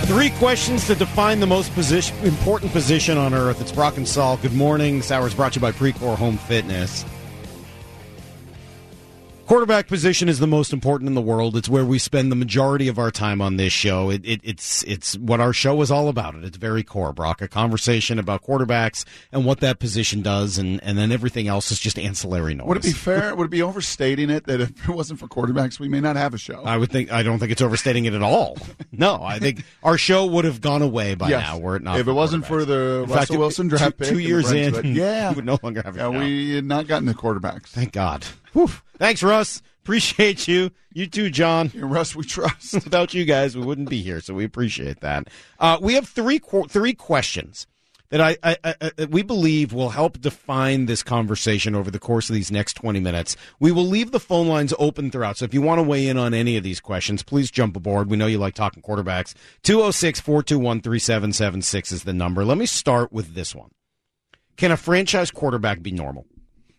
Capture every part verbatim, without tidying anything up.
Three questions to define the most position, important position on earth. It's Brock and Saul. Good morning. This hour is brought to you by Precor Home Fitness. Quarterback position is the most important in the world. It's where we spend the majority of our time on this show. It, it, it's it's what our show is all about. At its very core, Brock, a conversation about quarterbacks and what that position does, and, and then everything else is just ancillary noise. Would it be fair? Would it be overstating it that if it wasn't for quarterbacks, we may not have a show? I would think. I don't think it's overstating it at all. No, I think our show would have gone away by yes. now were it not. If for it wasn't quarterbacks. for the in Russell fact, Wilson two, draft pick, two years in, it, yeah, we would no longer have a yeah, show. we had not gotten the quarterbacks. Thank God. Whew. Thanks, Russ. Appreciate you. You too, John. Yeah, Russ, we trust. Without you guys, we wouldn't be here, so we appreciate that. Uh, we have three three questions that I, I, I we believe will help define this conversation over the course of these next twenty minutes. We will leave the phone lines open throughout, so if you want to weigh in on any of these questions, please jump aboard. We know you like talking quarterbacks. two oh six, four two one, three seven seven six is the number. Let me start with this one. Can a franchise quarterback be normal?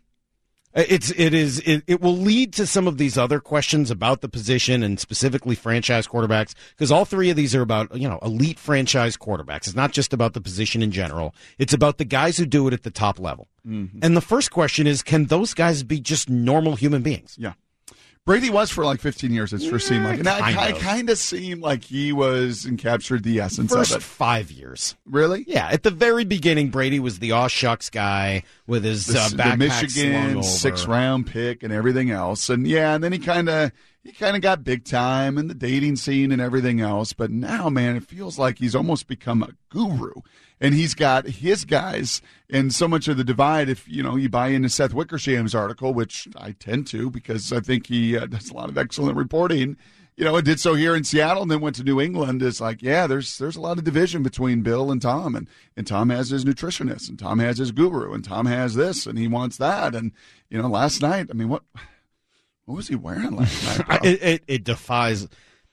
It's it is it, it will lead to some of these other questions about the position and specifically franchise quarterbacks, because all three of these are about, you know, elite franchise quarterbacks. It's not just about the position in general. It's about the guys who do it at the top level. Mm-hmm. And the first question is, can those guys be just normal human beings? Yeah. Brady was for like fifteen years, it sure seemed like. And I kind of seemed like he was and captured the essence First of it. five years. Really? Yeah. At the very beginning, Brady was the aw shucks guy with his the, uh, backpack the Michigan six round pick and everything else. And yeah, and then he kind of he kind of got big time in the dating scene and everything else. But now, man, it feels like he's almost become a guru. And he's got his guys, and so much of the divide, if you know you buy into Seth Wickersham's article, which I tend to because I think he uh, does a lot of excellent reporting, you know, and did so here in Seattle and then went to New England, is like, yeah, there's there's a lot of division between Bill and Tom, and, and Tom has his nutritionist, and Tom has his guru, and Tom has this, and he wants that. And, you know, last night, I mean, what what was he wearing last night, bro? it, it, it defies.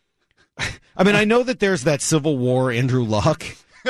I mean, I know that there's that Civil War Andrew Luck.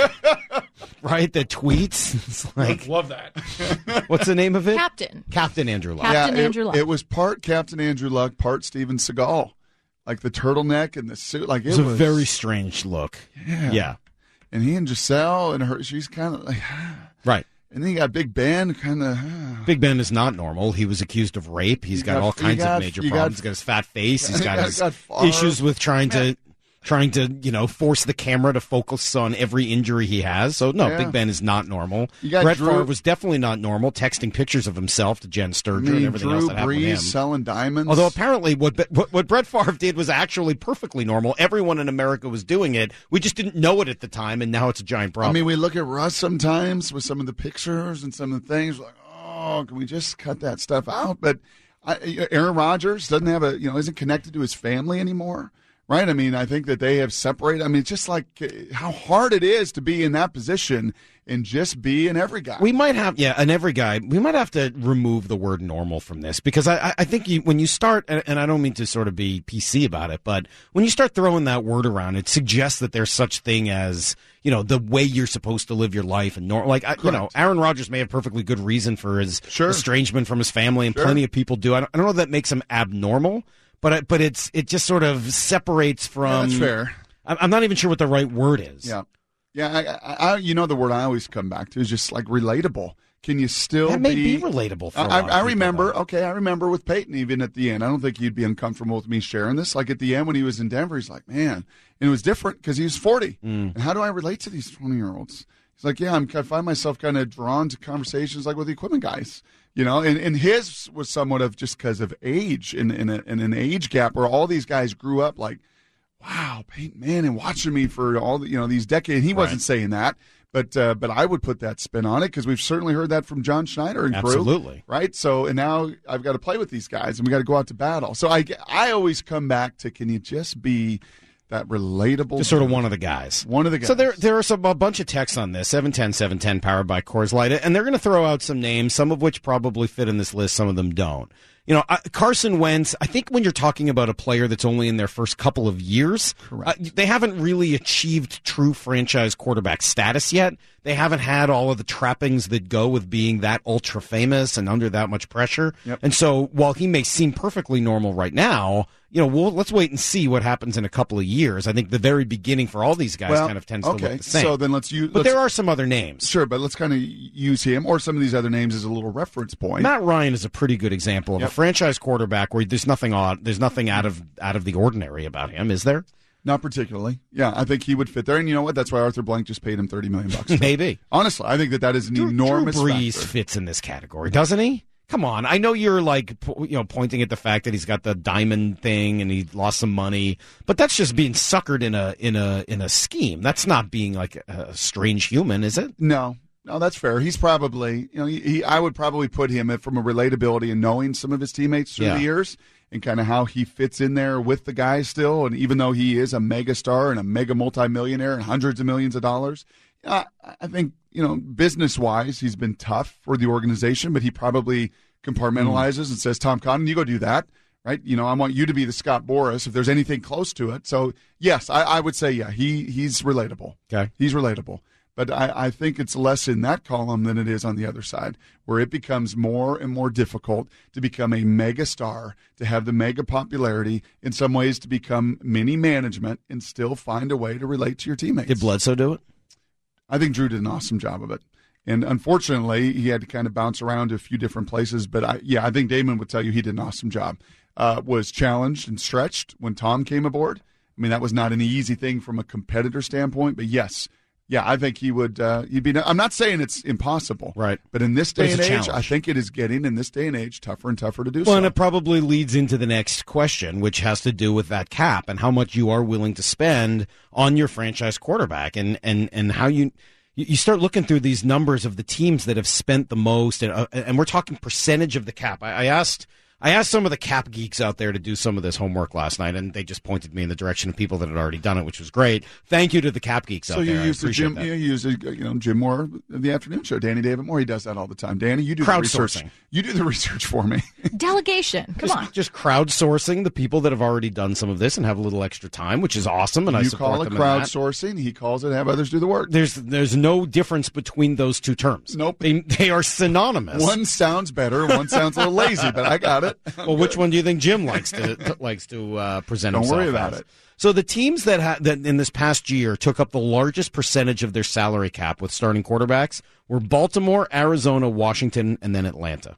Right, the tweets. It's like, love that. What's the name of it? Captain. Captain Andrew Luck. Captain yeah, it, Andrew Luck. It was part Captain Andrew Luck, part Steven Seagal. Like the turtleneck and the suit. Like it, it was, was a very strange look. Yeah. Yeah. And he and Giselle and her, she's kind of like, right. And then you got Big Ben, kind of. Big Ben is not normal. He was accused of rape. He's got, got all kinds got, of major got, problems. He's got his fat face. He's got, got his got issues with trying to. Trying to, you know, force the camera to focus on every injury he has. So, no, yeah. Big Ben is not normal. Brett Drew, Favre was definitely not normal, texting pictures of himself to Jen Sturger I mean, and everything Drew else that happened Brees with him. Selling diamonds. Although apparently what, what what Brett Favre did was actually perfectly normal. Everyone in America was doing it. We just didn't know it at the time, and now it's a giant problem. I mean, we look at Russ sometimes with some of the pictures and some of the things, like, oh, can we just cut that stuff out? But I, Aaron Rodgers doesn't have a, you know, isn't connected to his family anymore. Right? I mean, I think that they have separated. I mean, it's just like how hard it is to be in that position and just be an every guy. We might have, yeah, an every guy. We might have to remove the word normal from this because I, I think you, when you start, and I don't mean to sort of be P C about it, but when you start throwing that word around, it suggests that there's such thing as, you know, the way you're supposed to live your life. And normal, like, I, you know, Aaron Rodgers may have perfectly good reason for his sure. estrangement from his family, and sure. plenty of people do. I don't, I don't know if that makes him abnormal. But but it's it just sort of separates from. Yeah, that's fair. I'm not even sure what the right word is. Yeah, yeah. I, I, you know, the word I always come back to is just like relatable. Can you still that may be, be relatable? For a I, lot of I remember. people, okay, I remember with Peyton even at the end. I don't think he'd be uncomfortable with me sharing this. Like at the end when he was in Denver, he's like, man, and it was different because he was forty. Mm. And how do I relate to these twenty year olds? He's like, yeah, I'm, I find myself kind of drawn to conversations like with the equipment guys. You know, and, and his was somewhat of just because of age and in, in, in an age gap where all these guys grew up like, wow, Peyton Manning watching me for all the, you know, these decades. He right. wasn't saying that, but uh, but I would put that spin on it because we've certainly heard that from John Schneider and crew. Absolutely. Right? So, and now I've got to play with these guys and we got to go out to battle. So I, I always come back to, can you just be that relatable, just sort of one of the guys. One of the guys. So there, there are some a bunch of texts on this. seven ten, seven ten, powered by Coors Light, and they're going to throw out some names, some of which probably fit in this list, some of them don't. You know, uh, Carson Wentz. I think when you're talking about a player that's only in their first couple of years, uh, they haven't really achieved true franchise quarterback status yet. They haven't had all of the trappings that go with being that ultra famous and under that much pressure. Yep. And so while he may seem perfectly normal right now, you know, we'll, let's wait and see what happens in a couple of years. I think the very beginning for all these guys well, kind of tends okay. to look the same. So then let's use. But let's, there are some other names. Sure, but let's kind of use him or some of these other names as a little reference point. Matt Ryan is a pretty good example of Yep. a franchise quarterback where there's nothing odd, there's nothing out of out of the ordinary about him, is there? Not particularly. Yeah, I think he would fit there. And you know what? That's why Arthur Blank just paid him thirty million bucks. Maybe. Honestly, I think that that is an Drew, enormous Drew Brees factor. fits in this category, doesn't he? Come on. I know you're like, po- you know, pointing at the fact that he's got the diamond thing and he lost some money, but that's just being suckered in a in a in a scheme. That's not being like a strange human, is it? No. No, that's fair. He's probably, you know, he, he I would probably put him at, from a relatability and knowing some of his teammates through Yeah. the years and kind of how he fits in there with the guys still. And even though he is a mega star and a mega multimillionaire and hundreds of millions of dollars, I, I think, you know, business wise, he's been tough for the organization, but he probably compartmentalizes mm. and says, Tom Condon, you go do that. Right, you know, I want you to be the Scott Boras if there's anything close to it. So yes, I, I would say yeah, he he's relatable. Okay, he's relatable. But I, I think it's less in that column than it is on the other side, where it becomes more and more difficult to become a mega star, to have the mega popularity, in some ways to become mini management and still find a way to relate to your teammates. Did Bledsoe do it? I think Drew did an awesome job of it. And unfortunately, he had to kind of bounce around to a few different places. But I, yeah, I think Damon would tell you he did an awesome job. Uh, was challenged and stretched when Tom came aboard. I mean, that was not an easy thing from a competitor standpoint, but yes, yeah, I think he would. Uh, he'd be. I'm not saying it's impossible, right? But in this day and age, challenge. I think it is getting in this day and age tougher and tougher to do. Well, so. and it probably leads into the next question, which has to do with that cap and how much you are willing to spend on your franchise quarterback, and and and how you. You start looking through these numbers of the teams that have spent the most, and, uh, and we're talking percentage of the cap. I, I asked. I asked some of the cap geeks out there to do some of this homework last night, and they just pointed me in the direction of people that had already done it, which was great. Thank you to the cap geeks so out there. So you use the Jim, that. you use you know Jim Moore of the afternoon show, Danny David Moore. He does that all the time. Danny, you do the research. You do the research for me. Delegation. Come just, on. Just crowdsourcing the people that have already done some of this and have a little extra time, which is awesome, and you I support call it them crowdsourcing. He calls it have others do the work. There's there's no difference between those two terms. Nope. They they are synonymous. One sounds better, one sounds a little lazy, but I got it. Well, which one do you think Jim likes to likes to uh, present Don't himself worry about as? it. So the teams that, ha- that in this past year took up the largest percentage of their salary cap with starting quarterbacks were Baltimore, Arizona, Washington, and then Atlanta.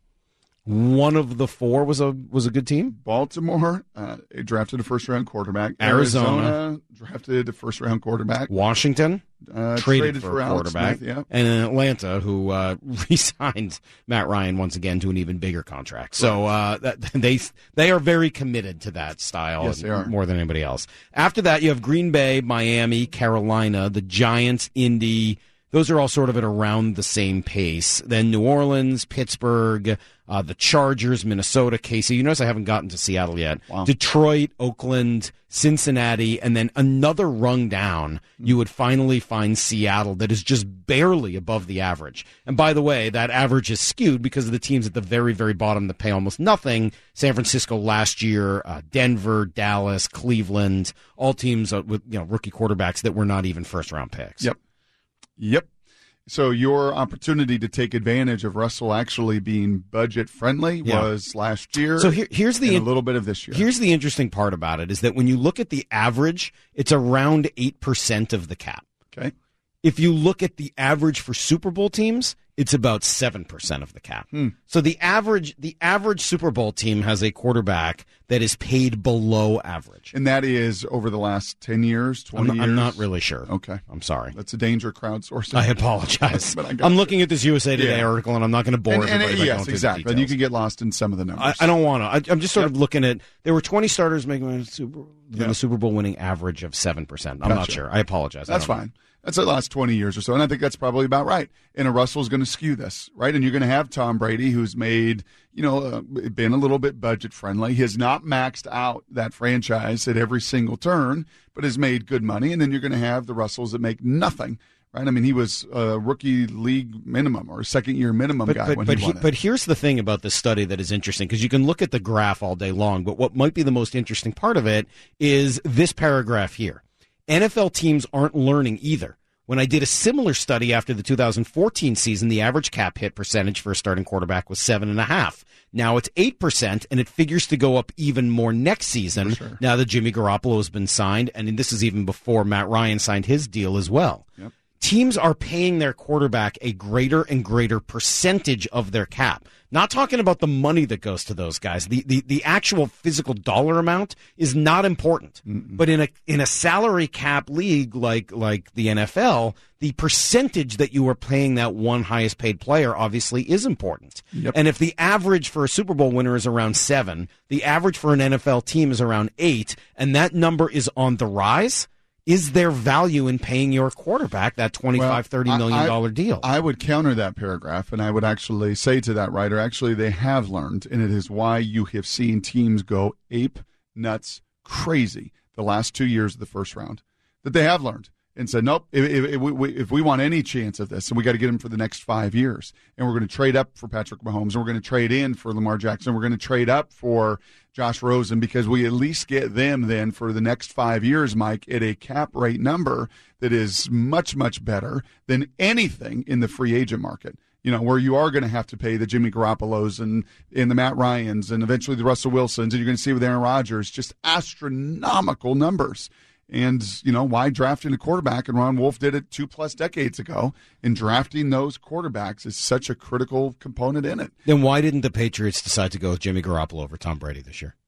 One of the four was a was a good team. Baltimore uh, drafted a first round quarterback. Arizona. Arizona drafted a first round quarterback. Washington uh, traded, traded for, for a quarterback. Smith, yeah. And then Atlanta, who uh, re-signed Matt Ryan once again to an even bigger contract. So uh, that, they they are very committed to that style, yes, they are. more than anybody else. After that, you have Green Bay, Miami, Carolina, the Giants, Indy. Those are all sort of at around the same pace. Then New Orleans, Pittsburgh, uh, the Chargers, Minnesota, K C. You notice I haven't gotten to Seattle yet. Wow. Detroit, Oakland, Cincinnati, and then another rung down, you would finally find Seattle that is just barely above the average. And by the way, that average is skewed because of the teams at the very, very bottom that pay almost nothing. San Francisco last year, uh, Denver, Dallas, Cleveland, all teams uh, with you know rookie quarterbacks that were not even first-round picks. Yep. Yep. So your opportunity to take advantage of Russell actually being budget friendly Yeah. was last year. So here, here's the and a little bit of this year. Here's the interesting part about it is that when you look at the average, it's around eight percent of the cap. Okay. If you look at the average for Super Bowl teams, it's about seven percent of the cap. Hmm. So the average the average Super Bowl team has a quarterback that is paid below average. And that is over the last ten years, twenty I'm, years? I'm not really sure. Okay. I'm sorry. That's a danger crowdsourcing. I apologize. But I got I'm you. looking at this U S A Today Yeah. article, and I'm not going to bore And, and, everybody by yes, going through exactly. the And you details. could get lost in some of the numbers. I, I don't want to. I'm just sort Yep. of looking at. There were twenty starters making a Super, Yeah. a Super Bowl winning average of seven percent. I'm not Gotcha. sure. I apologize. I That's don't know. fine. That's the last twenty years or so, and I think that's probably about right. And a Russell's going to skew this, right? And you're going to have Tom Brady, who's made, you know, uh, been a little bit budget friendly. He has not maxed out that franchise at every single turn, but has made good money. And then you're going to have the Russells that make nothing, right? I mean, he was a rookie league minimum or a second year minimum But, guy but, when but, he he, won it. but here's the thing about this study that is interesting, because you can look at the graph all day long, but what might be the most interesting part of it is this paragraph here. N F L teams aren't learning either. When I did a similar study after the two thousand fourteen season, the average cap hit percentage for a starting quarterback was seven and a half. Now it's eight percent, and it figures to go up even more next season. Sure. Now that Jimmy Garoppolo has been signed, and this is even before Matt Ryan signed his deal as well. Yep. Teams are paying their quarterback a greater and greater percentage of their cap. Not talking about the money that goes to those guys. The the, the actual physical dollar amount is not important. Mm-mm. But in a in a salary cap league like like the N F L, the percentage that you are paying that one highest paid player obviously is important. Yep. And if the average for a Super Bowl winner is around seven, the average for an N F L team is around eight, and that number is on the rise, is there value in paying your quarterback that twenty-five, well, thirty million dollar I, deal? I would counter that paragraph, and I would actually say to that writer, actually, they have learned, and it is why you have seen teams go ape nuts crazy the last two years of the first round, that they have learned and said, nope, if, if, if, we, if we want any chance of this, and we got to get him for the next five years, and we're going to trade up for Patrick Mahomes, and we're going to trade in for Lamar Jackson, we're going to trade up for Josh Rosen, because we at least get them then for the next five years, Mike, at a cap rate number that is much, much better than anything in the free agent market. You know, where you are going to have to pay the Jimmy Garoppolos and, and the Matt Ryans and eventually the Russell Wilsons, and you're going to see with Aaron Rodgers just astronomical numbers. And, you know, why drafting a quarterback? And Ron Wolf did it two-plus decades ago. And drafting those quarterbacks is such a critical component in it. Then why didn't the Patriots decide to go with Jimmy Garoppolo over Tom Brady this year?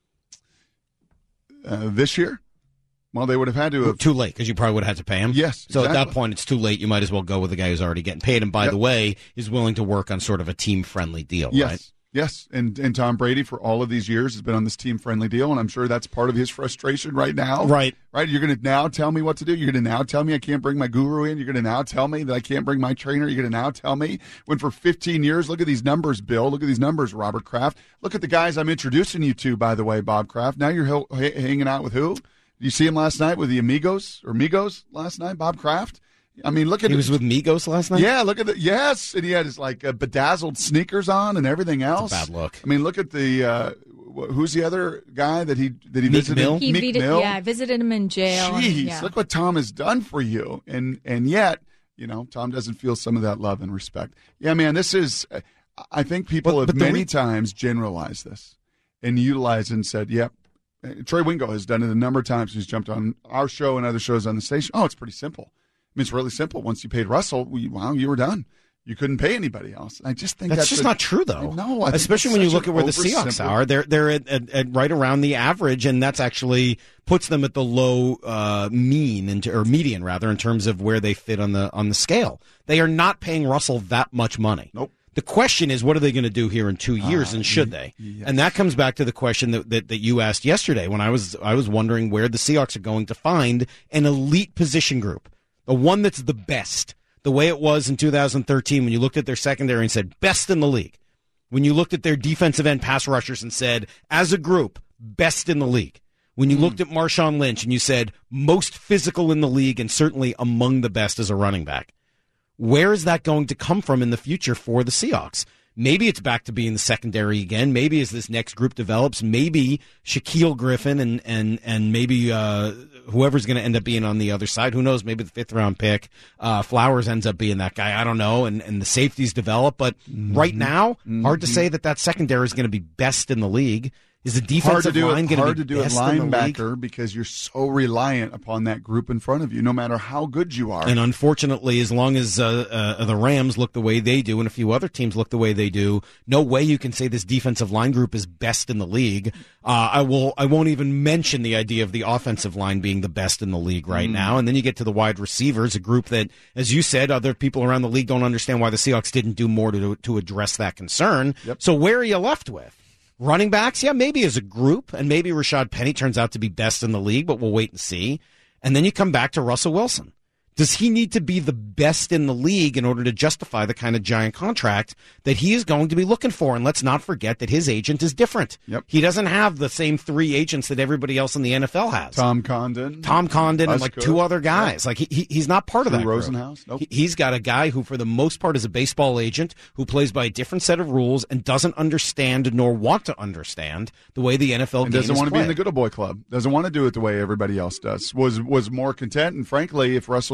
Uh, this year? Well, they would have had to have. Too late, because you probably would have had to pay him. Yes, So exactly. at that point, it's too late. You might as well go with the guy who's already getting paid. And by Yep. the way, is willing to work on sort of a team-friendly deal, Yes. right? Yes, and and Tom Brady for all of these years has been on this team-friendly deal, and I'm sure that's part of his frustration right now. Right. Right? You're going to now tell me what to do? You're going to now tell me I can't bring my guru in? You're going to now tell me that I can't bring my trainer? You're going to now tell me when for fifteen years, look at these numbers, Bill. Look at these numbers, Robert Kraft. Look at the guys I'm introducing you to, by the way, Bob Kraft. Now you're h- h- hanging out with who? Did you see him last night with the Amigos or Migos last night, Bob Kraft? I mean, look at He it. was with Migos last night? Yeah, look at the yes, and he had his like uh, bedazzled sneakers on and everything else. That's a bad look. I mean, look at the uh, wh- who's the other guy that he that he Meek visited? Mill? He Meek visited, Mill. yeah, I visited him in jail. and- Jeez, yeah. look what Tom has done for you, and and yet, you know, Tom doesn't feel some of that love and respect. Yeah, man, this is. I think people But- have but the many re- times generalized this and utilized and said, "Yep." Trey Wingo has done it a number of times. He's jumped on our show and other shows on the station. Oh, it's pretty simple. I mean, it's really simple. Once you paid Russell, we, wow, you were done. You couldn't pay anybody else. I just think That's, that's, just a, not true, though. No, especially when you look at where the Seahawks are. They're they're at, at, at right around the average, and that's actually puts them at the low uh, mean in, or median rather in terms of where they fit on the on the scale. They are not paying Russell that much money. Nope. The question is, what are they going to do here in two years, uh, and should they? Yes. And that comes back to the question that, that, that you asked yesterday when I was I was wondering where the Seahawks are going to find an elite position group, the one that's the best, the way it was in two thousand thirteen when you looked at their secondary and said, best in the league. When you looked at their defensive end pass rushers and said, as a group, best in the league. When you mm. looked at Marshawn Lynch and you said, most physical in the league and certainly among the best as a running back. Where is that going to come from in the future for the Seahawks? Maybe it's back to being the secondary again. Maybe as this next group develops, maybe Shaquille Griffin and and and maybe uh, whoever's going to end up being on the other side. Who knows? Maybe the fifth round pick, uh, Flowers ends up being that guy. I don't know. And and the safeties develop, but mm-hmm. right now, mm-hmm. hard to say that that secondary is going to be best in the league. Is the defensive line going hard to be be hard to do best at in the league? linebacker because you're so reliant upon that group in front of you, no matter how good you are. And unfortunately, as long as uh, uh, the Rams look the way they do, and a few other teams look the way they do, no way you can say this defensive line group is best in the league. Uh, I will. I won't even mention the idea of the offensive line being the best in the league right mm. now. And then you get to the wide receivers, a group that, as you said, other people around the league don't understand why the Seahawks didn't do more to to address that concern. Yep. So where are you left with? Running backs, yeah, maybe as a group, and maybe Rashad Penny turns out to be best in the league, but we'll wait and see. And then you come back to Russell Wilson. Does he need to be the best in the league in order to justify the kind of giant contract that he is going to be looking for? And let's not forget that his agent is different. Yep. He doesn't have the same three agents that everybody else in the N F L has. Tom Condon. Tom Condon and like Busker. two other guys. Yep. Like he, he he's not part Drew of that group. Rosenhaus. Nope. He, he's got a guy who, for the most part, is a baseball agent who plays by a different set of rules and doesn't understand nor want to understand the way the N F L and game doesn't is want to be in played. the good old boy club. Doesn't want to do it the way everybody else does. Was was more content, and frankly, if Russell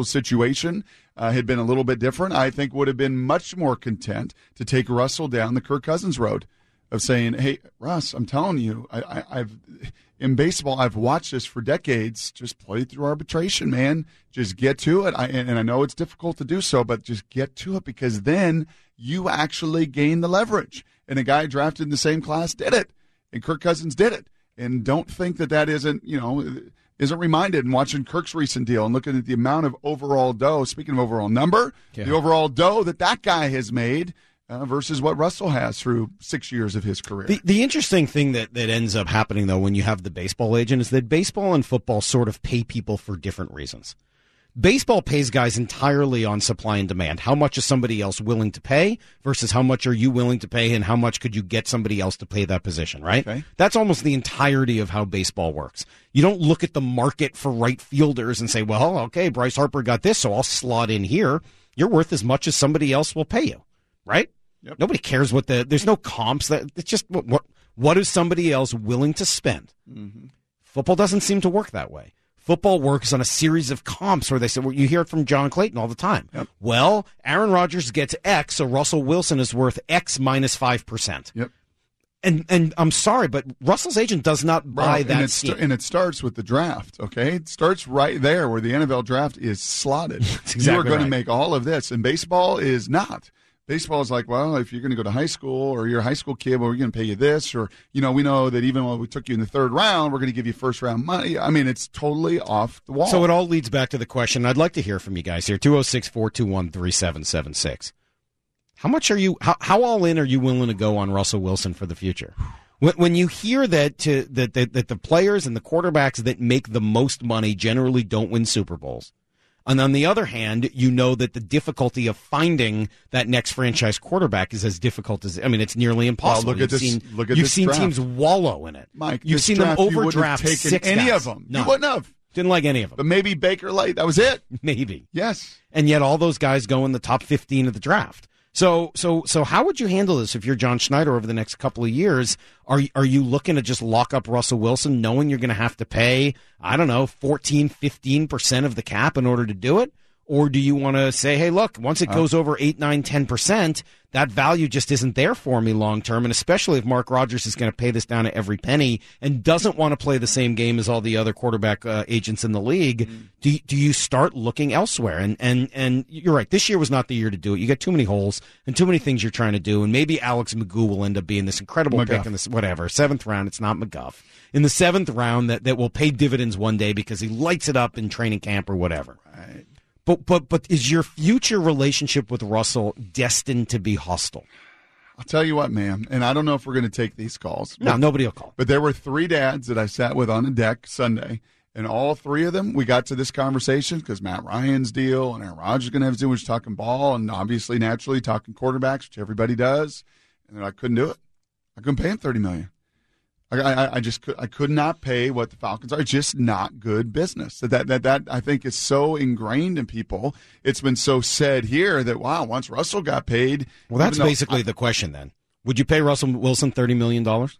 situation uh, had been a little bit different, I think would have been much more content to take Russell down the Kirk Cousins road of saying, hey, Russ, I'm telling you, I, I, I've in baseball, I've watched this for decades. Just play through arbitration, man. Just get to it. I, and, and I know it's difficult to do so, but just get to it because then you actually gain the leverage. And a guy drafted in the same class did it, and Kirk Cousins did it. And don't think that that isn't, you know, isn't reminded in watching Kirk's recent deal and looking at the amount of overall dough, speaking of overall number, yeah. the overall dough that that guy has made uh, versus what Russell has through six years of his career. The, the interesting thing that, that ends up happening, though, when you have the baseball agent is that baseball and football sort of pay people for different reasons. Baseball pays guys entirely on supply and demand. How much is somebody else willing to pay versus how much are you willing to pay and how much could you get somebody else to play that position, right? Okay. That's almost the entirety of how baseball works. You don't look at the market for right fielders and say, well, okay, Bryce Harper got this, so I'll slot in here. You're worth as much as somebody else will pay you, right? Yep. Nobody cares what the, there's no comps. That It's just what, what, what is somebody else willing to spend? Mm-hmm. Football doesn't seem to work that way. Football works on a series of comps where they say, well, you hear it from John Clayton all the time. Yep. Well, Aaron Rodgers gets X, so Russell Wilson is worth X minus five percent. Yep. And and I'm sorry, but Russell's agent does not buy Bro, that and, scheme. st- and it starts with the draft, okay? It starts right there where the N F L draft is slotted. That's exactly you are going right. to make all of this, and baseball is not. Baseball is like, well, if you're going to go to high school or you're a high school kid, well, we're going to pay you this. Or, you know, we know that even when we took you in the third round, we're going to give you first round money. I mean, it's totally off the wall. So it all leads back to the question. I'd like to hear from you guys here. two oh six, four two one, three seven seven six. How much are you, how, how all in are you willing to go on Russell Wilson for the future? When, when you hear that, to, that, that, that the players and the quarterbacks that make the most money generally don't win Super Bowls. And on the other hand, you know that the difficulty of finding that next franchise quarterback is as difficult as, I mean, it's nearly impossible. Well, look at you've this, seen, look at you've this seen draft. teams wallow in it. Mike, you've seen them overdraft taken six any guys. of them. None. You wouldn't have. Didn't like any of them. But maybe Baker Light. That was it. Maybe. Yes. And yet all those guys go in the top fifteen of the draft. So, so, so how would you handle this if you're John Schneider over the next couple of years? Are are you looking to just lock up Russell Wilson knowing you're going to have to pay, I don't know, fourteen, fifteen percent of the cap in order to do it? Or do you want to say, hey, look, once it goes over eight, nine, ten percent, that value just isn't there for me long term, and especially if Mark Rodgers is going to pay this down to every penny and doesn't want to play the same game as all the other quarterback uh, agents in the league, mm. do, do you start looking elsewhere? And, and, and you're right, this year was not the year to do it. You got too many holes and too many things you're trying to do, and maybe Alex McGough will end up being this incredible McGuff. pick in this, whatever, seventh round. It's not McGuff. In the seventh round that, that will pay dividends one day because he lights it up in training camp or whatever. Right. But but but is your future relationship with Russell destined to be hostile? I'll tell you what, man, and I don't know if we're going to take these calls. No, but, nobody will call. But there were three dads that I sat with on a deck Sunday, and all three of them, we got to this conversation because Matt Ryan's deal and Aaron Rodgers is going to have his deal, which is talking ball, and obviously, naturally, talking quarterbacks, which everybody does. And I couldn't do it. I couldn't pay him thirty million dollars. I, I, I just could, I could not pay what the Falcons are. It's just not good business. That, that that I think is so ingrained in people. It's been so said here that wow, once Russell got paid, well, that's basically I, the question. Then, would you pay Russell Wilson thirty million dollars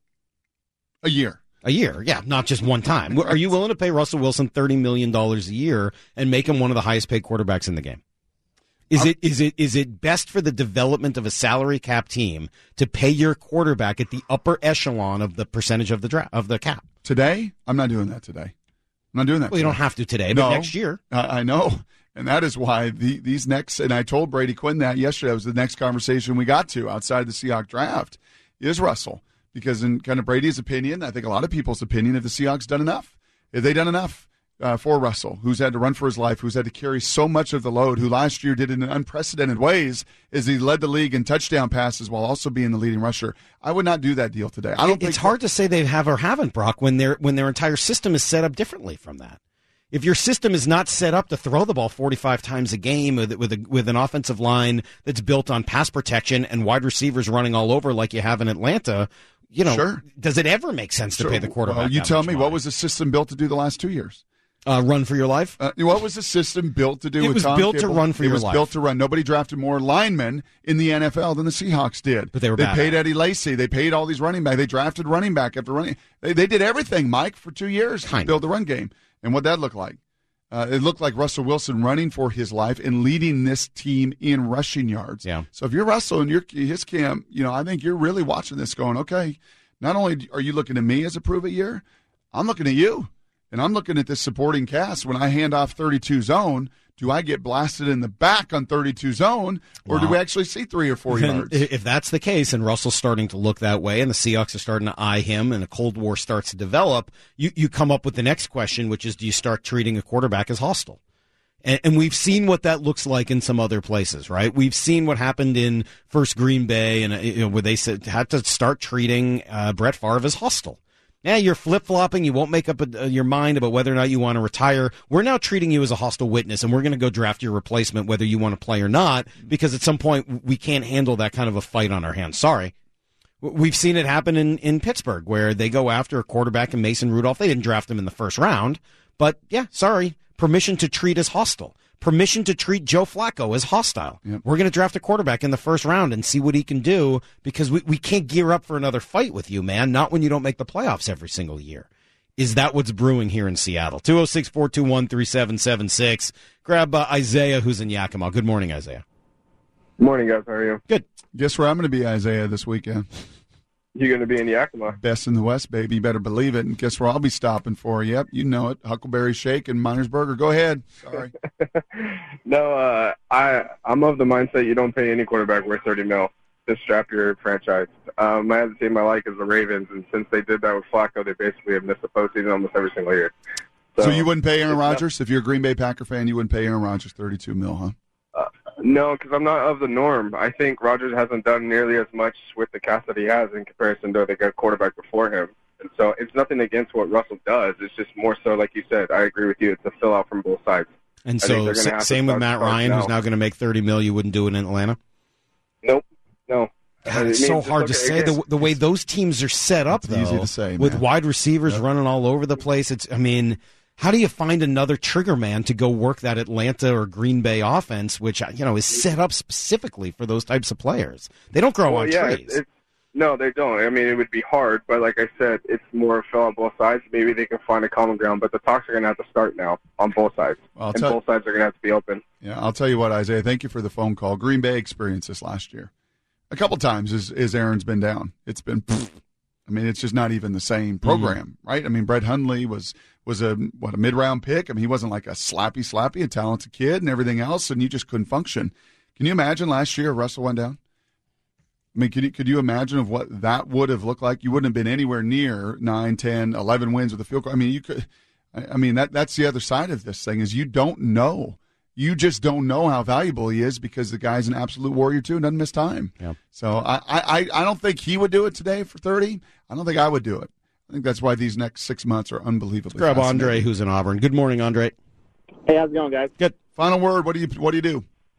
a year? A year, yeah, not just one time. Are you willing to pay Russell Wilson thirty million dollars a year and make him one of the highest paid quarterbacks in the game? Is it is it is it best for the development of a salary cap team to pay your quarterback at the upper echelon of the percentage of the dra- of the cap? Today, I'm not doing that today. I'm not doing that. Well, today. you don't have to today, no, but next year. I, I know, and that is why the, these next. And I told Brady Quinn that yesterday. That was the next conversation we got to outside the Seahawks draft is Russell, because in kind of Brady's opinion, I think a lot of people's opinion, have the Seahawks done enough? Have they done enough? Uh, for Russell, who's had to run for his life, who's had to carry so much of the load, who last year did it in unprecedented ways as he led the league in touchdown passes while also being the leading rusher. I would not do that deal today. I don't. It, think it's hard to say they have or haven't, Brock, when their when their entire system is set up differently from that. If your system is not set up to throw the ball forty-five times a game with with, a, with an offensive line that's built on pass protection and wide receivers running all over like you have in Atlanta, you know, sure. Does it ever make sense to sure. pay the quarterback? Well, you that tell much me, money? what was the system built to do the last two years? Uh, run for your life? Uh, what was the system built to do it with was Tom built Cable? to run for it your was life. built to run. Nobody drafted more linemen in the N F L than the Seahawks did. But they were They bad paid at it. Eddie Lacy. They paid all these running backs. They drafted running back after running. They, they did everything, Mike, for two years kind to build of. the run game. And what that looked like. Uh, it looked like Russell Wilson running for his life and leading this team in rushing yards. Yeah. So if you're Russell and you're his camp, you know, I think you're really watching this going, okay, not only are you looking at me as a prove-it year, I'm looking at you. And I'm looking at this supporting cast. When I hand off thirty-two zone, do I get blasted in the back on thirty-two zone, or wow. do we actually see three or four then, yards? If that's the case, and Russell's starting to look that way, and the Seahawks are starting to eye him, and a Cold War starts to develop, you, you come up with the next question, which is, do you start treating a quarterback as hostile? And, and we've seen what that looks like in some other places, right? We've seen what happened in first Green Bay, and you know, where they said, had to start treating uh, Brett Favre as hostile. Yeah, you're flip-flopping. You won't make up a, your mind about whether or not you want to retire. We're now treating you as a hostile witness, and we're going to go draft your replacement whether you want to play or not, because at some point we can't handle that kind of a fight on our hands. Sorry. We've seen it happen in, in Pittsburgh, where they go after a quarterback in Mason Rudolph. They didn't draft him in the first round, but yeah, sorry. Permission to treat as hostile. Permission to treat Joe Flacco as hostile. Yep. We're going to draft a quarterback in the first round and see what he can do, because we, we can't gear up for another fight with you, man. Not when you don't make the playoffs every single year. Is that what's brewing here in Seattle? two oh six, four two one, three seven seven six. Grab uh, Isaiah, who's in Yakima. Good morning, Isaiah. Good morning, guys. How are you? Good. Guess where I'm going to be, Isaiah, this weekend? You're going to be in Yakima. Best in the West, baby. You better believe it. And guess where I'll be stopping for? Yep, you know it. Huckleberry Shake and Miners Burger. Go ahead. Sorry. no, uh, I, I'm of the mindset you don't pay any quarterback worth thirty mil. Just draft your franchise. Um, I have the team I like is the Ravens, and since they did that with Flacco, they basically have missed the postseason almost every single year. So, so you wouldn't pay Aaron Rodgers? If you're a Green Bay Packer fan, you wouldn't pay Aaron Rodgers thirty-two mil, huh? Uh, no, because I'm not of the norm. I think Rodgers hasn't done nearly as much with the cast that he has in comparison to the quarterback before him. And so it's nothing against what Russell does. It's just more so, like you said, I agree with you. It's a fill out from both sides. And so s- same with Matt Ryan, now. who's now going to make thirty mil. You wouldn't do it in Atlanta? Nope. No. God, it's so hard to say. The, the way those teams are set up, it's though, easy to say, with man. wide receivers yep. running all over the place. It's, I mean, how do you find another trigger man to go work that Atlanta or Green Bay offense, which, you know, is set up specifically for those types of players? They don't grow well, on yeah, trees. It's, it's, no, they don't. I mean, it would be hard, but like I said, it's more fill on both sides. Maybe they can find a common ground, but the talks are going to have to start now on both sides, well, and tell, both sides are going to have to be open. Yeah, I'll tell you what, Isaiah, thank you for the phone call. Green Bay experienced this last year. A couple times as, as Aaron's been down. It's been, pfft. I mean, it's just not even the same program, mm-hmm. right? I mean, Brett Hundley was was a what a mid round pick. I mean, he wasn't like a slappy slappy, a talented kid and everything else, and you just couldn't function. Can you imagine last year if Russell went down? I mean, could you, could you imagine of what that would have looked like? You wouldn't have been anywhere near nine, ten, eleven wins with a field goal. I mean, you could. I mean, that that's the other side of this thing is you don't know. You just don't know how valuable he is because the guy's an absolute warrior too and doesn't miss time. Yeah. So I, I, I don't think he would do it today for thirty. I don't think I would do it. I think that's why these next six months are unbelievably. Let's grab Andre, who's in Auburn. Good morning, Andre. Hey, how's it going, guys? Good. Final word. What do you What do you do?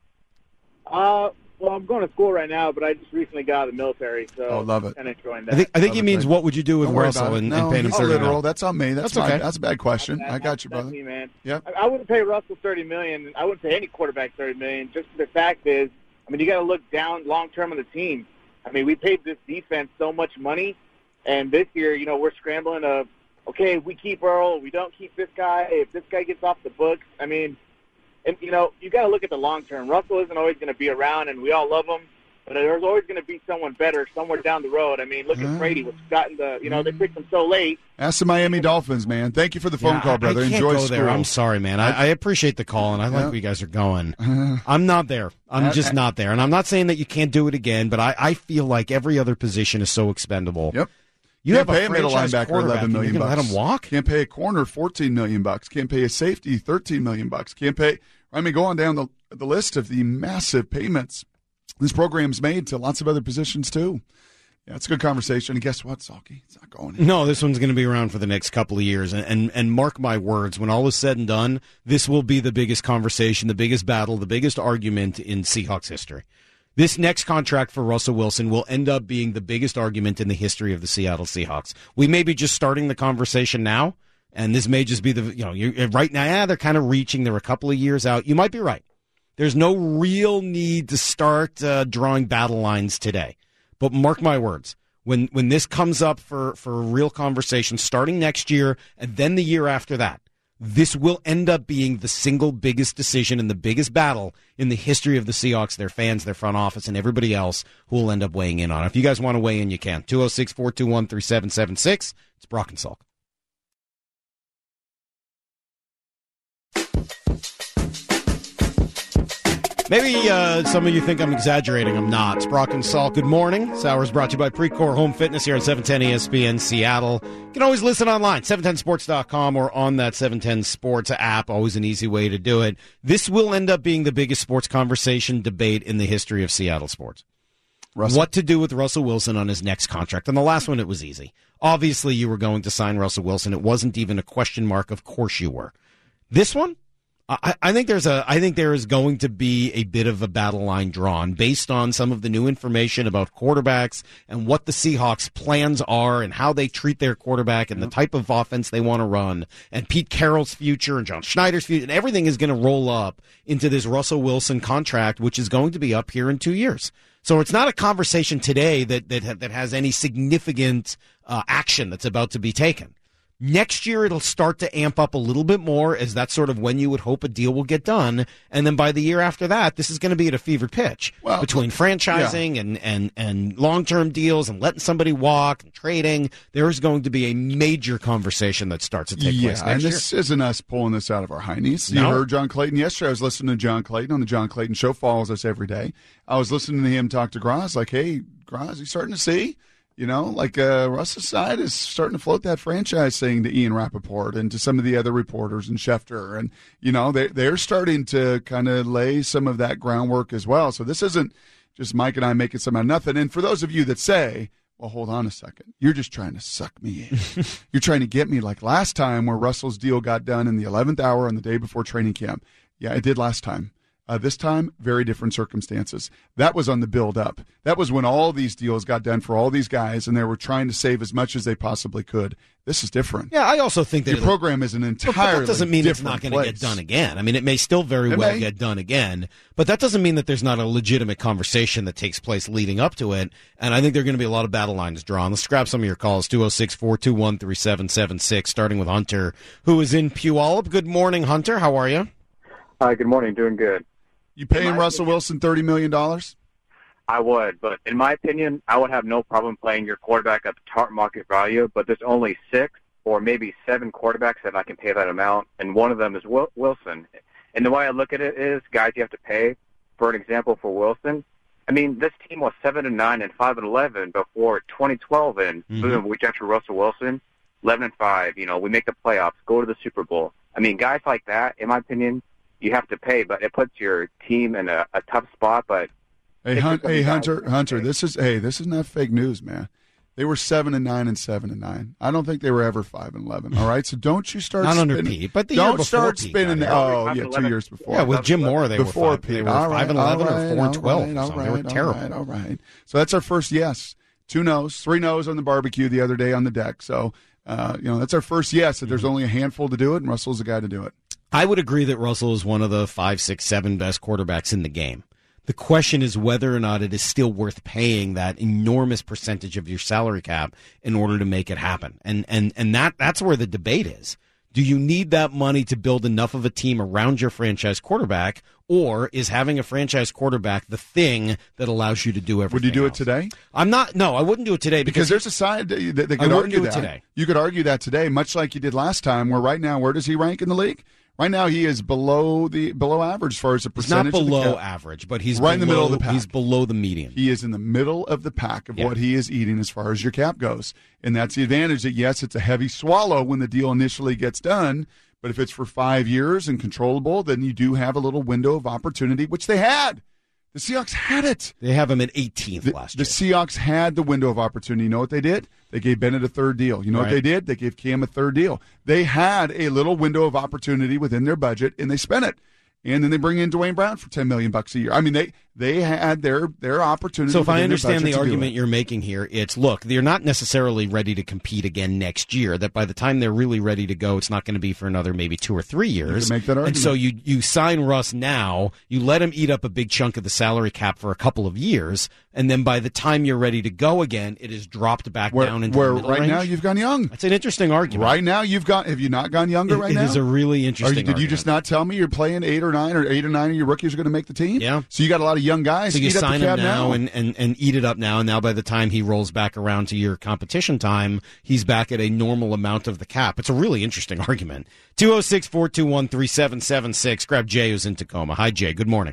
Uh, well, I'm going to school right now, but I just recently got out of the military, so oh, love it. I'm enjoying that. I think I think love he it, means right? what would you do with Russell and, no, and paying him he's thirty literal. mil? That's on me. That's, That's my, okay. That's a bad question. That, I got you, that's brother. Me, man. Yep. I, I wouldn't pay Russell thirty million dollars. I wouldn't pay any quarterback thirty million dollars. Just the fact is, I mean, you got to look down long term on the team. I mean, we paid this defense so much money, and this year, you know, we're scrambling to, okay, we keep Earl, we don't keep this guy. If this guy gets off the books, I mean, and you know, you got to look at the long term. Russell isn't always going to be around, and we all love him. But there's always going to be someone better somewhere down the road. I mean, look at Brady. What's gotten the, you know, they picked him so late. Ask the Miami Dolphins, man. Thank you for the phone yeah, call, brother. I can't Enjoy go school. there. I'm sorry, man. I, I appreciate the call, and I yeah. like where you guys are going. I'm not there. I'm uh, just not there. And I'm not saying that you can't do it again, but I, I feel like every other position is so expendable. Yep. You Can't have pay a a middle linebacker eleven million bucks. bucks. Let him walk. Can't pay a corner fourteen million bucks. Can't pay a safety thirteen million bucks. Can't pay. I mean, go on down the the list of the massive payments this program's made to lots of other positions too. Yeah, it's a good conversation. And guess what, Salky? It's not going anywhere. No, this one's going to be around for the next couple of years. And, and and mark my words, when all is said and done, this will be the biggest conversation, the biggest battle, the biggest argument in Seahawks history. This next contract for Russell Wilson will end up being the biggest argument in the history of the Seattle Seahawks. We may be just starting the conversation now, and this may just be the, you know, you're, right now, yeah, they're kind of reaching. They're a couple of years out. You might be right. There's no real need to start uh, drawing battle lines today. But mark my words, when when this comes up for, for a real conversation starting next year and then the year after that, this will end up being the single biggest decision and the biggest battle in the history of the Seahawks, their fans, their front office, and everybody else who will end up weighing in on it. If you guys want to weigh in, you can. two oh six, four two one, three seven seven six. It's Brock and Salk. Maybe uh, some of you think I'm exaggerating. I'm not. It's Brock and Salk. Good morning. This hour is brought to you by Precor Home Fitness here on seven ten E S P N Seattle. You can always listen online, seven ten sports dot com or on that seven ten Sports app. Always an easy way to do it. This will end up being the biggest sports conversation debate in the history of Seattle sports. Russell. What to do with Russell Wilson on his next contract. And the last one, it was easy. Obviously, you were going to sign Russell Wilson. It wasn't even a question mark. Of course you were. This one? I, I think there's a. I think there is going to be a bit of a battle line drawn based on some of the new information about quarterbacks and what the Seahawks' plans are and how they treat their quarterback and the type of offense they want to run and Pete Carroll's future and John Schneider's future, and everything is going to roll up into this Russell Wilson contract, which is going to be up here in two years. So it's not a conversation today that that that has any significant uh, action that's about to be taken. Next year, it'll start to amp up a little bit more, as that's sort of when you would hope a deal will get done. And then by the year after that, this is going to be at a fever pitch well, between franchising yeah. and, and, and long-term deals and letting somebody walk and trading. There is going to be a major conversation that starts to take yeah, place next and year. This isn't us pulling this out of our heinies. No. You heard John Clayton yesterday. I was listening to John Clayton on the John Clayton Show. Follows us every day. I was listening to him talk to Graz, like, hey, Graz, you starting to see? You know, like uh, Russ's side is starting to float that franchise thing to Ian Rappaport and to some of the other reporters and Schefter. And, you know, they, they're starting to kind of lay some of that groundwork as well. So this isn't just Mike and I making some out of nothing. And for those of you that say, well, hold on a second, you're just trying to suck me in. You're trying to get me like last time where Russell's deal got done in the eleventh hour on the day before training camp. Yeah, it did last time. Uh, this time, very different circumstances. That was on the build-up. That was when all these deals got done for all these guys, and they were trying to save as much as they possibly could. This is different. Yeah, I also think that your program is an entirely that doesn't mean different it's not going to get done place. again. I mean, it may still very It well may. get done again, but that doesn't mean that there's not a legitimate conversation that takes place leading up to it. And I think there are going to be a lot of battle lines drawn. Let's grab some of your calls: two oh six, four two one, three seven seven six. Starting with Hunter, who is in Puyallup. Good morning, Hunter. How are you? Hi. Good morning. Doing good. You paying Russell opinion, Wilson thirty million dollars? I would, but in my opinion, I would have no problem playing your quarterback at the top market value, but there's only six or maybe seven quarterbacks that I can pay that amount, and one of them is Wilson. And the way I look at it is, guys you have to pay, for an example, for Wilson, I mean, this team was seven and nine and five and eleven before twenty twelve, and mm-hmm. boom, we got to Russell Wilson, eleven and five, you know, we make the playoffs, go to the Super Bowl. I mean, guys like that, in my opinion, you have to pay, but it puts your team in a, a tough spot. But hey, Hun- hey Hunter, Hunter, this is hey, this is not fake news, man. They were seven and nine and seven and nine. I don't think they were ever five and eleven. All right, so don't you start not spinning, under Pete, but the don't year before start Pete spinning. The, oh, yeah, two years before. Yeah, with Jim Moore, they before were five, Pete. they were all five and right, eleven right, or four and twelve. Right, all so right, they were all terrible. Right, all right. So that's our first yes. Two no's, three no's on the barbecue the other day on the deck. So uh, you know that's our first yes. That there's only a handful to do it, and Russell's the guy to do it. I would agree that Russell is one of the five, six, seven best quarterbacks in the game. The question is whether or not it is still worth paying that enormous percentage of your salary cap in order to make it happen. And and and that that's where the debate is. Do you need that money to build enough of a team around your franchise quarterback, or is having a franchise quarterback the thing that allows you to do everything Would you do else? it today? I'm not. No, I wouldn't do it today because, because there's a side that, that, that I could wouldn't argue do it that. today. You could argue that today, much like you did last time, where right now, where does he rank in the league? Right now, he is below the below average as far as the percentage. He's not below of the cap. average, but he's right below, in the middle of the pack. He's below the median. He is in the middle of the pack of yeah. what he is eating as far as your cap goes, and that's the advantage. That yes, it's a heavy swallow when the deal initially gets done, but if it's for five years and controllable, then you do have a little window of opportunity, which they had. The Seahawks had it. They have him at eighteenth the, last the year. The Seahawks had the window of opportunity. You know what they did? They gave Bennett a third deal. You know right. what they did? They gave Cam a third deal. They had a little window of opportunity within their budget, and they spent it. And then they bring in Dwayne Brown for ten million bucks a year. I mean, they they had their their opportunity. So if I understand the to argument you're making here, it's, look, they're not necessarily ready to compete again next year, that by the time they're really ready to go, it's not going to be for another maybe two or three years. You can make that argument. And so you, you sign Russ now, you let him eat up a big chunk of the salary cap for a couple of years, and then by the time you're ready to go again, it is dropped back where, down into where the middle right range. now you've gone young. That's an interesting argument. Right now you've gone. Have you not gone younger it, right it now? It is a really interesting you, Did argument. you just not tell me you're playing eight or nine or eight or nine of your rookies are going to make the team? Yeah. So you got a lot of young guys. So you Eat up sign the him cab now and, and, and eat it up now, and now by the time he rolls back around to your competition time, he's back at a normal amount of the cap. It's a really interesting argument. two oh six, four two one, three seven seven six. Grab Jay, who's in Tacoma. Hi, Jay. Good morning.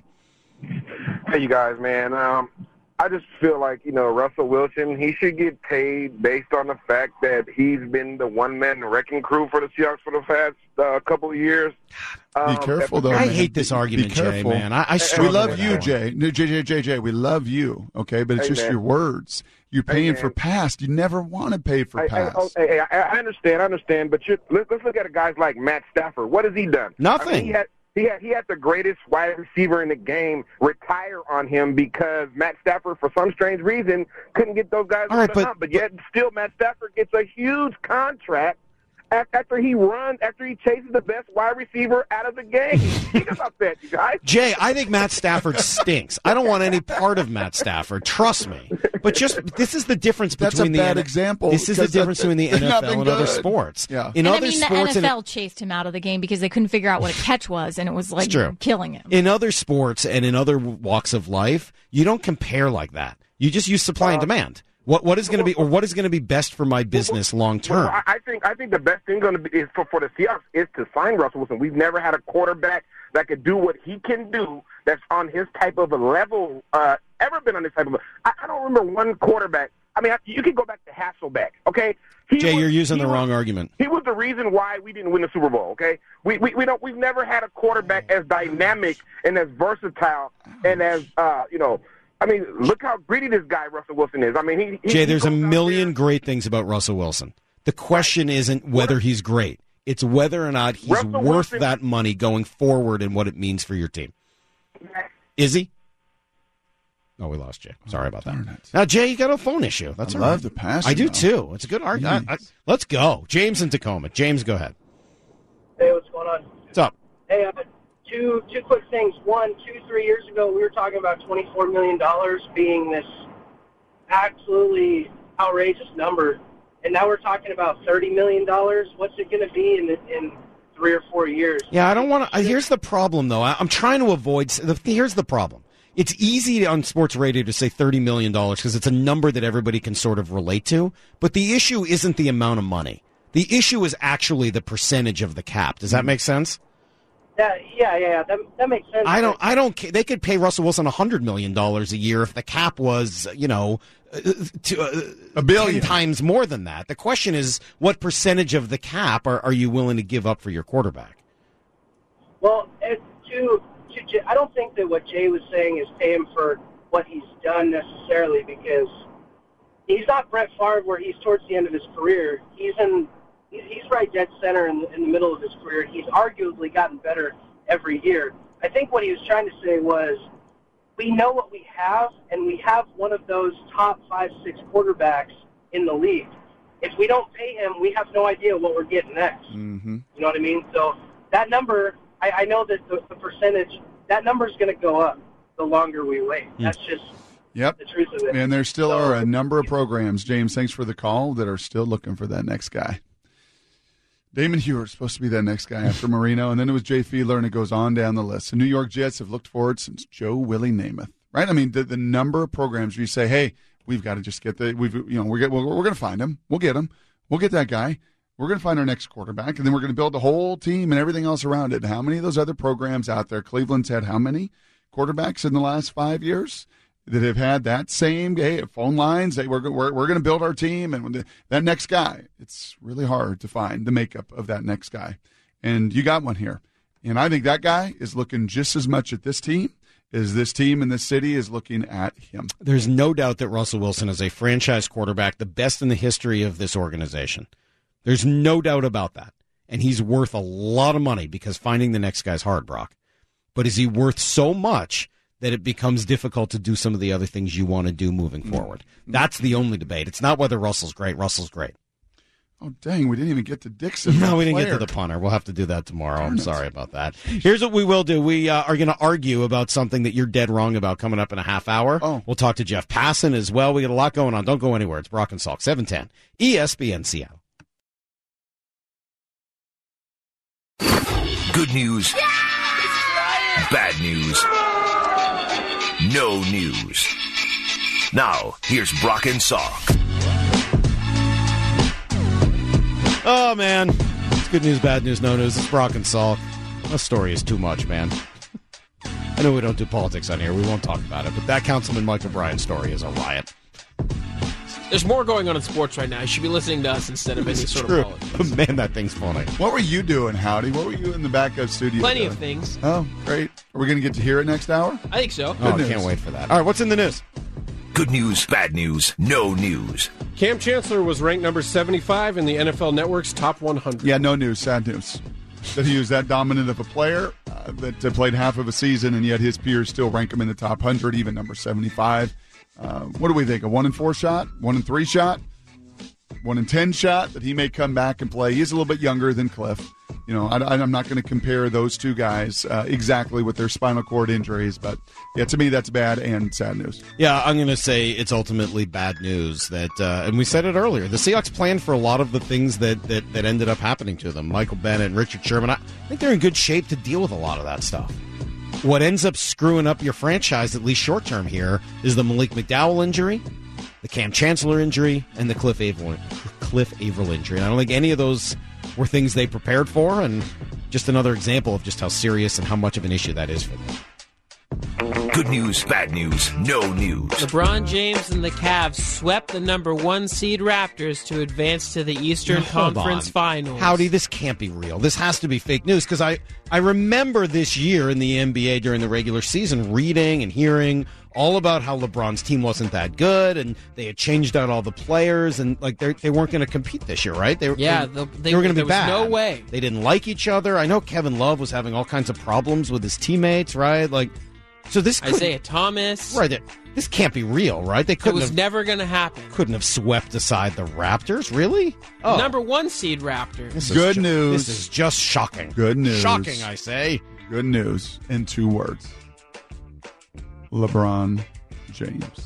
Hey, you guys, man. Um, I just feel like, you know, Russell Wilson, he should get paid based on the fact that he's been the one-man wrecking crew for the Seahawks for the past uh, couple of years. Um, Be careful, though. I man. hate this Be, argument, be careful. Jay, man. I, I we struggle love with you, that. Jay. No, J J, J J, we love you, okay? But it's Hey, just man. your words. You're paying Hey, for man. past. You never want to pay for I, I, past. oh, hey, I, I understand, I understand, but you, let, let's look at a guys like Matt Stafford. What has he done? Nothing. I mean, he had, he had he had the greatest wide receiver in the game retire on him because Matt Stafford, for some strange reason, couldn't get those guys All over right, the but- hump. But yet, still, Matt Stafford gets a huge contract after he runs, after he chases the best wide receiver out of the game. Think about that, you guys. Jay, I think Matt Stafford stinks. I don't want any part of Matt Stafford. Trust me. But just this is the difference That's between a the bad N- example, This is the 'cause difference that- between the there's N F L nothing and other good. sports. Yeah. In and other I mean, sports, the and N F L chased him out of the game because they couldn't figure out what a catch was, and it was like true. killing him. in other sports and in other walks of life, you don't compare like that. You just use supply and demand. What what is going to be, or what is going to be best for my business long term? Well, I I think I think the best thing going to be is for, for the Seahawks is to sign Russell Wilson. We've never had a quarterback that could do what he can do. That's on his type of a level. Uh, ever been on this type of? A, I, I don't remember one quarterback. I mean, I, you can go back to Hasselbeck. Okay, he Jay, was- you're using he the was- wrong argument. He was the reason why we didn't win the Super Bowl. Okay, we we we don't we've never had a quarterback as dynamic and as versatile and as uh you know. I mean, look how greedy this guy Russell Wilson is. I mean, he, he Jay, there's a he goes out million there- great things about Russell Wilson. The question isn't whether he's great. It's whether or not he's Russell worth Wilson- that money going forward and what it means for your team. Is he? Oh, we lost Jay. Sorry about that. Darn it. Now, Jay, you got a phone issue. That's I all love right. the passion, I do, though. too. It's a good argument. I- I- let's go. James in Tacoma. James, go ahead. Hey, what's going on? What's up? Hey, uh, two two quick things. One, two, three years ago, we were talking about twenty-four million dollars being this absolutely outrageous number, and now we're talking about thirty million dollars. What's it going to be in in three or four years? Yeah, I don't want to. Here's the problem, though. I, I'm trying to avoid. The, here's the problem. It's easy on sports radio to say thirty million dollars because it's a number that everybody can sort of relate to. But the issue isn't the amount of money. The issue is actually the percentage of the cap. Does that make sense? That, yeah, yeah, yeah, that, that makes sense. I don't. I don't. ca- They could pay Russell Wilson a hundred million dollars a year if the cap was, you know, uh, to, uh, A billion. ten times more than that. The question is, what percentage of the cap are, are you willing to give up for your quarterback? Well, it, to, to Jay, I don't think that what Jay was saying is pay him for what he's done necessarily, because he's not Brett Favre where he's towards the end of his career. He's in. He's right dead center in the, in the middle of his career. He's arguably gotten better every year. I think what he was trying to say was, we know what we have, and we have one of those top five, six quarterbacks in the league. If we don't pay him, we have no idea what we're getting next. Mm-hmm. You know what I mean? So that number, I, I know that the, the percentage, that number is going to go up the longer we wait. That's just Yep. the truth of it. And there still So- are a number of programs, James, thanks for the call, that are still looking for that next guy. Damon Hewer's supposed to be that next guy after Marino, and then it was Jay Fiedler, and it goes on down the list. The New York Jets have looked for it since Joe Willie Namath, right? I mean, the, the number of programs where you say, hey, we've got to just get the, we've, you know, we're, get, we're, we're going to find him. We'll get him. We'll get that guy. We're going to find our next quarterback, and then we're going to build the whole team and everything else around it. How many of those other programs out there, Cleveland's had how many quarterbacks in the last five years that have had that same, hey, phone lines, hey, we're, we're, we're going to build our team, and when the, that next guy, it's really hard to find the makeup of that next guy. And you got one here. And I think that guy is looking just as much at this team as this team in this city is looking at him. There's no doubt that Russell Wilson is a franchise quarterback, the best in the history of this organization. There's no doubt about that. And he's worth a lot of money because finding the next guy's hard, Brock. But is he worth so much that it becomes difficult to do some of the other things you want to do moving forward. That's the only debate. It's not whether Russell's great. Russell's great. Oh, dang, we didn't even get to Dixon. No, we didn't player. get to the punter. We'll have to do that tomorrow. I'm sorry about that. Here's what we will do. We uh, are going to argue about something that you're dead wrong about coming up in a half hour. Oh. We'll talk to Jeff Passan as well. We got a lot going on. Don't go anywhere. It's Brock and Salk, seven ten, E S P N Seattle. Good news. Yeah! Bad news. No news. Now, here's Brock and Salk. Oh, man. It's good news, bad news, no news. It's Brock and Salk. This story is too much, man. I know we don't do politics on here. We won't talk about it. But that Councilman Michael Bryan story is a riot. There's more going on in sports right now. You should be listening to us instead of any It's sort true. of politics. But man, that thing's funny. What were you doing, Howdy? What were you in the backup studio Plenty doing? of things. Oh, great. Are we going to get to hear it next hour? I think so. Oh, I news. can't wait for that. All right, what's in the news? Good news, bad news, no news. Cam Chancellor was ranked number seventy-five in the N F L Network's top one hundred. Yeah, no news. Sad news. That he was that dominant of a player uh, that uh, played half of a season, and yet his peers still rank him in the top one hundred, even number seventy-five. Uh, what do we think? A one in four shot? One in three shot? One in ten shot that he may come back and play? He's a little bit younger than Cliff. You know, I, I'm not going to compare those two guys uh, exactly with their spinal cord injuries, but yeah, to me that's bad and sad news. Yeah, I'm going to say it's ultimately bad news that, uh, and we said it earlier, the Seahawks planned for a lot of the things that, that, that ended up happening to them. Michael Bennett and Richard Sherman, I think they're in good shape to deal with a lot of that stuff. What ends up screwing up your franchise, at least short term here, is the Malik McDowell injury, the Cam Chancellor injury, and the Cliff Averill, Cliff Averill injury. And I don't think any of those were things they prepared for, and just another example of just how serious and how much of an issue that is for them. Good news, bad news, no news. LeBron James and the Cavs swept the number one seed Raptors to advance to the Eastern Hold Conference on. Finals. Howdy, this can't be real. This has to be fake news, because I, I remember this year in the N B A during the regular season reading and hearing all about how LeBron's team wasn't that good, and they had changed out all the players, and like they they weren't going to compete this year, right? They were, Yeah, they, the- they- they were going to there be was bad. no way. They didn't like each other. I know Kevin Love was having all kinds of problems with his teammates, right? Like, so this couldn't- Isaiah Thomas. right? This can't be real, right? They It couldn't was have never going to happen. couldn't have swept aside the Raptors, really? Oh, Number one seed Raptors. this is Good ju- news. This is just shocking. Good news. Shocking, I say. Good news in two words. LeBron James.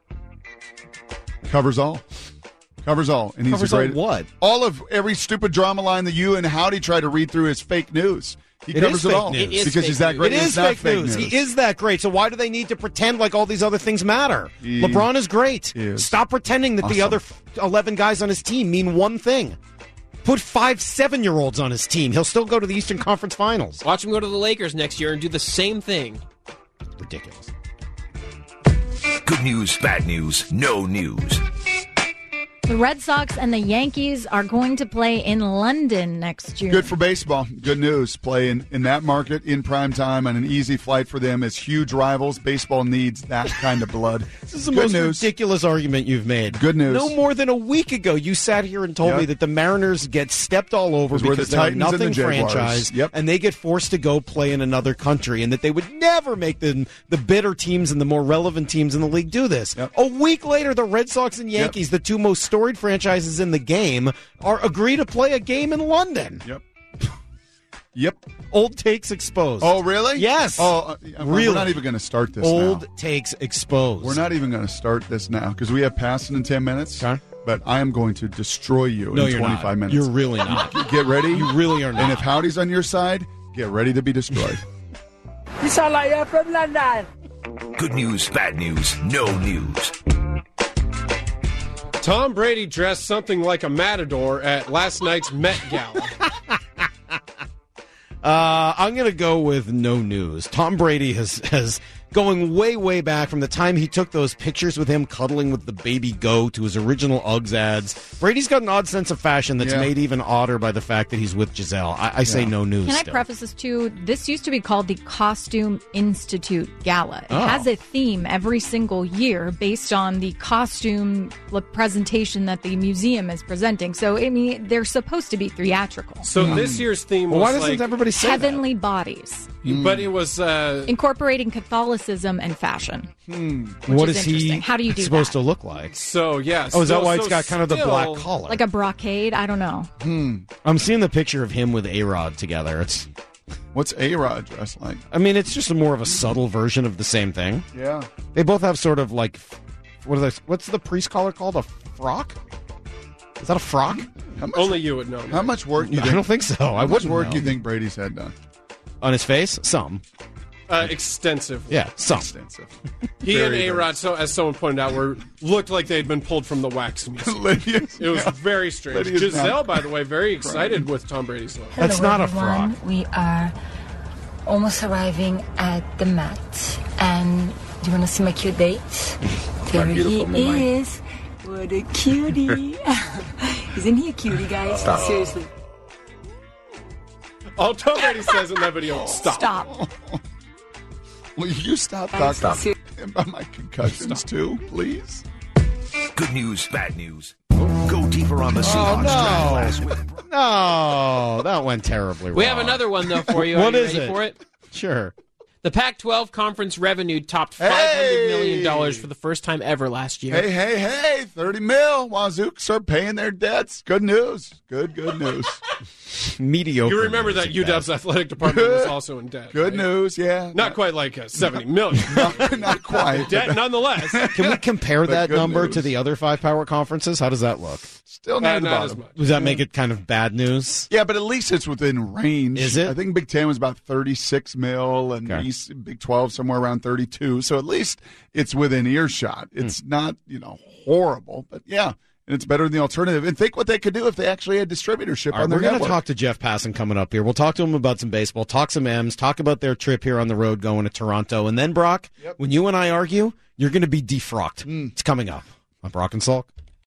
Covers all. Covers all. And he's Covers a great, all what? All of every stupid drama line that you and Howdy try to read through is fake news. He It covers is it fake all. news. It is because fake he's that news. great. It It's is not fake news. He is that great. So why do they need to pretend like all these other things matter? He LeBron is great. is Stop pretending that the awesome. other eleven guys on his team mean one thing. Put five seven-year-olds on his team. He'll still go to the Eastern Conference Finals. Watch him go to the Lakers next year and do the same thing. Ridiculous. Good news, bad news, no news. The Red Sox and the Yankees are going to play in London next year. Good for baseball. Good news. Play in, in that market in prime time on an easy flight for them as huge rivals. Baseball needs that kind of blood. This is the Good most news. ridiculous argument you've made. Good news. No more than a week ago, you sat here and told Yep. me that the Mariners get stepped all over 'Cause we're because the they're a Titans and the nothing Jaguars. franchise, Yep. and they get forced to go play in another country, and that they would never make the the better teams and the more relevant teams in the league do this. Yep. A week later, the Red Sox and Yankees, the two most storied franchises in the game, are agree to play a game in London. Yep. Yep. Old takes exposed. Oh, really? Yes. Oh, uh, Really? We're not even going to start this Old now. takes exposed. We're not even going to start this now because we have passing in ten minutes. Okay. But I am going to destroy you No, in you're twenty-five not. minutes. You're really not. Get ready. You really are not. And if Howdy's on your side, get ready to be destroyed. You sound like you're from London. Good news, bad news, no news. Tom Brady dressed something like a matador at last night's Met Gala. Uh, I'm going to go with no news. Tom Brady has, has going way, way back from the time he took those pictures with him cuddling with the baby goat to his original Uggs ads. Brady's got an odd sense of fashion that's Yeah. made even odder by the fact that he's with Giselle. I, I say Yeah. no news Can I still. preface this too? This used to be called the Costume Institute Gala. It Oh. has a theme every single year based on the costume look presentation that the museum is presenting. So, I mean, they're supposed to be theatrical. So this year's theme Well, was why doesn't like everybody say that? Heavenly bodies. But it was uh, incorporating Catholicism and fashion. Hmm. Which What is is he interesting. How do you do supposed that? to look like? So, yeah. Oh, is that still- why it's so got kind of the still- black collar? Like a brocade? I don't know. Hmm. I'm seeing the picture of him with A-Rod together. It's What's A-Rod dressed like? I mean, it's just a more of a subtle version of the same thing. Yeah. They both have sort of like, what are they, what's the priest collar called? A frock? Is that a frock? How much, Only you would know. How much work do you I think? don't think so. How I much wouldn't work know. do you think Brady's had done? On his face? Some. Uh, extensive. Yeah, some. Extensive. He Very, and very A-Rod, so as someone pointed out, were looked like they'd been pulled from the wax museum. Lydia's- It was yeah. very strange. Lydia's Giselle, not by the way, very excited with Tom Brady's look. That's Hello, not a everyone. frock. We are almost arriving at the Met. And do you want to see my cute date? There he is. What a cutie. Isn't he a cutie, guys? Uh, Seriously. All Tom Brady says in that video, stop. Stop. Will you stop Guys, talking ser- about my concussions too, please? Good news, bad news. Go deeper on the Seahawks no. draft last week. No, that went terribly wrong. We have another one, though, for you. Are What you is ready it? for it? Sure. The Pac twelve conference revenue topped five hundred million dollars for the first time ever last year. Hey, hey, hey, thirty mil. Wazoo start paying their debts. Good news. Good, good news. Mediocre. You remember that news U at W's best. athletic department was also in debt. Good right? news, yeah. Not quite like a seventy million. not, not quite. Debt nonetheless. Can we compare But that good number news. to the other five power conferences? How does that look? Still near Uh, the not as bottom. much. Does that make it kind of bad news? Yeah, but at least it's within range. Is it? I think Big Ten was about thirty-six mil, and Okay. East, Big twelve somewhere around thirty-two. So at least it's within earshot. It's not, you know, horrible, but yeah, and it's better than the alternative. And think what they could do if they actually had distributorship All right, on their we're going to network. talk to Jeff Passan coming up here. We'll talk to him about some baseball, talk some M's, talk about their trip here on the road going to Toronto. And then, Brock, when you and I argue, you're going to be defrocked. It's coming up on Brock and Salk.